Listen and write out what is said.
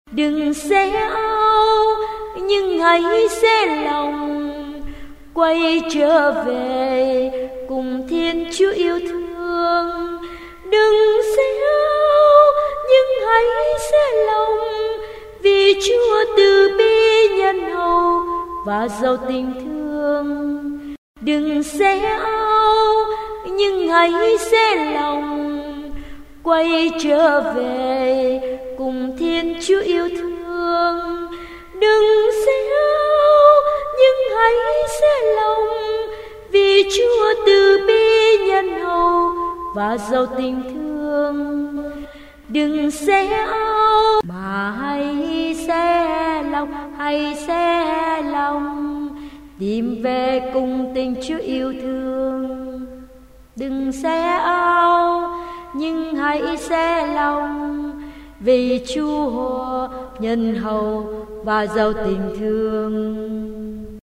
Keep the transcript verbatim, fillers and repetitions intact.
Đừng xé áo nhưng hãy xé lòng, quay trở về cùng Thiên Chúa yêu thương. Đừng xé áo nhưng hãy xé lòng, vì Chúa từ bi nhân hậu và giàu tình thương. Đừng xé áo nhưng hãy xé lòng, quay trở về cùng Thiên Chúa yêu thương. Đừng xé áo nhưng hãy xé lòng, vì Chúa từ bi nhân hậu và giàu tình thương. Đừng xé áo mà hãy xé lòng, hãy xé lòng, tìm về cùng tình Chúa yêu thương. Đừng xé áo nhưng hãy xé lòng, vì Chúa nhân hậu và giàu tình thương.